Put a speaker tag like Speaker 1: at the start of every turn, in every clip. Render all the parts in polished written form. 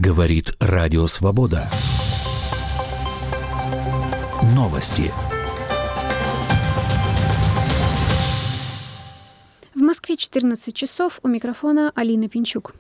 Speaker 1: Говорит Радио Свобода. Новости.
Speaker 2: В Москве 14 часов. У микрофона Алина Пинчук.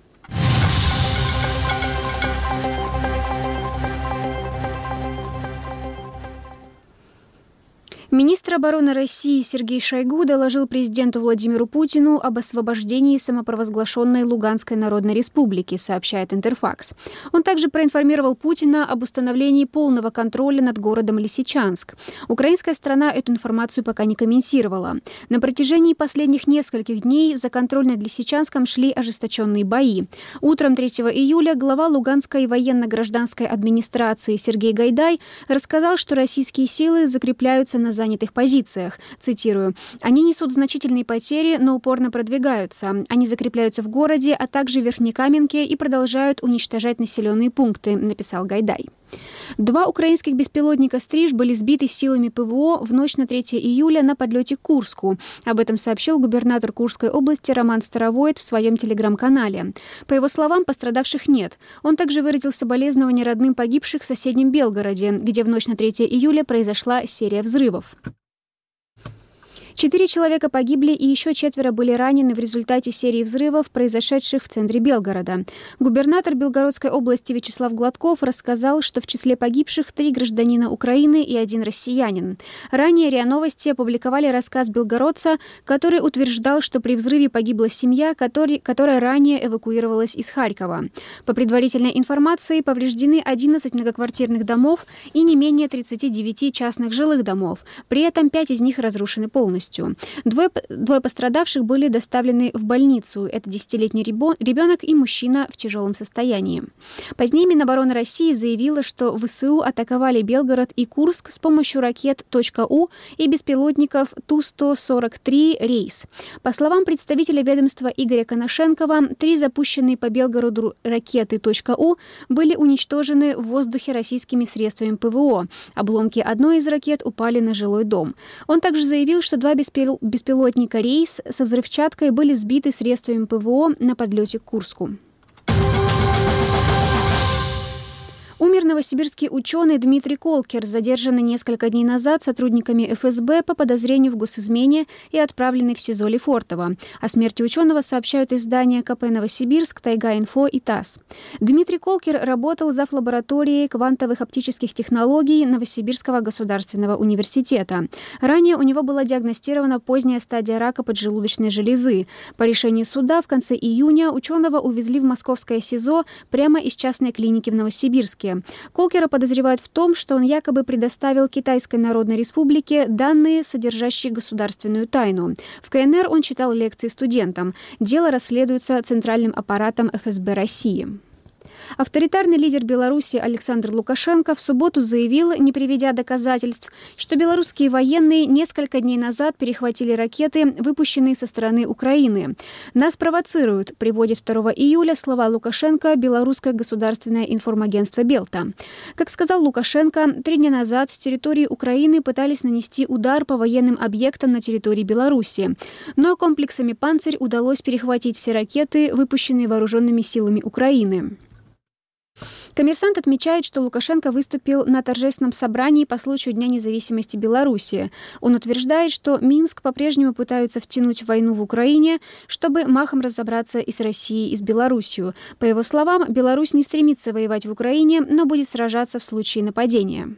Speaker 2: Министр обороны России Сергей Шойгу доложил президенту Владимиру Путину об освобождении самопровозглашенной Луганской Народной Республики, сообщает Интерфакс. Он также проинформировал Путина об установлении полного контроля над городом Лисичанск. Украинская сторона эту информацию пока не комментировала. На протяжении последних нескольких дней за контроль над Лисичанском шли ожесточенные бои. Утром 3 июля глава Луганской военно-гражданской администрации Сергей Гайдай рассказал, что российские силы закрепляются на занятых позициях. Цитирую: «Они несут значительные потери, но упорно продвигаются. Они закрепляются в городе, а также в Верхнекаменке и продолжают уничтожать населенные пункты», написал Гайдай. 2 украинских беспилотника «Стриж» были сбиты силами ПВО в ночь на 3 июля на подлете к Курску. Об этом сообщил губернатор Курской области Роман Старовойт в своем телеграм-канале. По его словам, пострадавших нет. Он также выразил соболезнования родным погибших в соседнем Белгороде, где в ночь на 3 июля произошла серия взрывов. 4 человека погибли и еще 4 были ранены в результате серии взрывов, произошедших в центре Белгорода. Губернатор Белгородской области Вячеслав Гладков рассказал, что в числе погибших 3 гражданина Украины и 1 россиянин. Ранее РИА Новости опубликовали рассказ белгородца, который утверждал, что при взрыве погибла семья, которая ранее эвакуировалась из Харькова. По предварительной информации, повреждены 11 многоквартирных домов и не менее 39 частных жилых домов. При этом 5 из них разрушены полностью. Двое пострадавших были доставлены в больницу. Это 10-летний ребенок и мужчина в тяжелом состоянии. Позднее Минобороны России заявила, что ВСУ атаковали Белгород и Курск с помощью ракет «У» и беспилотников Ту-143 «Рейс». По словам представителя ведомства Игоря Коношенкова, 3 запущенные по Белгороду ракеты «У» были уничтожены в воздухе российскими средствами ПВО. Обломки одной из ракет упали на жилой дом. Он также заявил, что 2 беспилотника «Рейс» со взрывчаткой были сбиты средствами ПВО на подлете к Курску. Умер новосибирский ученый Дмитрий Колкер, задержанный несколько дней назад сотрудниками ФСБ по подозрению в госизмене и отправленный в СИЗО Лефортово. О смерти ученого сообщают издания КП «Новосибирск», «Тайга-Инфо» и ТАСС. Дмитрий Колкер работал зав. Лабораторией квантовых оптических технологий Новосибирского государственного университета. Ранее у него была диагностирована поздняя стадия рака поджелудочной железы. По решению суда в конце июня ученого увезли в московское СИЗО прямо из частной клиники в Новосибирске. Колкера подозревают в том, что он якобы предоставил Китайской Народной Республике данные, содержащие государственную тайну. В КНР он читал лекции студентам. Дело расследуется Центральным аппаратом ФСБ России. Авторитарный лидер Беларуси Александр Лукашенко в субботу заявил, не приведя доказательств, что белорусские военные несколько дней назад перехватили ракеты, выпущенные со стороны Украины. «Нас провоцируют», приводит 2 июля слова Лукашенко белорусское государственное информагентство «Белта». Как сказал Лукашенко, 3 дня назад с территории Украины пытались нанести удар по военным объектам на территории Беларуси. Но комплексами «Панцирь» удалось перехватить все ракеты, выпущенные вооруженными силами Украины. Коммерсант отмечает, что Лукашенко выступил на торжественном собрании по случаю Дня независимости Беларуси. Он утверждает, что Минск по-прежнему пытаются втянуть в войну в Украине, чтобы махом разобраться и с Россией, и с Беларусью. По его словам, Беларусь не стремится воевать в Украине, но будет сражаться в случае нападения.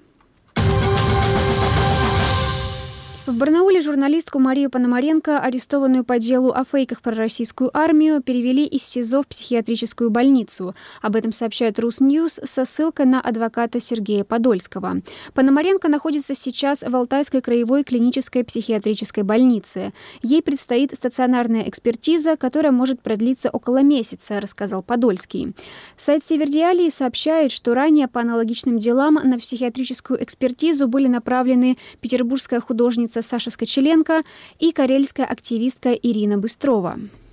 Speaker 2: В Барнауле журналистку Марию Пономаренко, арестованную по делу о фейках про российскую армию, перевели из СИЗО в психиатрическую больницу. Об этом сообщает Русньюз со ссылкой на адвоката Сергея Подольского. Пономаренко находится сейчас в Алтайской краевой клинической психиатрической больнице. Ей предстоит стационарная экспертиза, которая может продлиться около месяца, рассказал Подольский. Сайт «Северреалии» сообщает, что ранее по аналогичным делам на психиатрическую экспертизу были направлены петербургская художница Саша Скочеленко и карельская активистка Ирина Быстрова.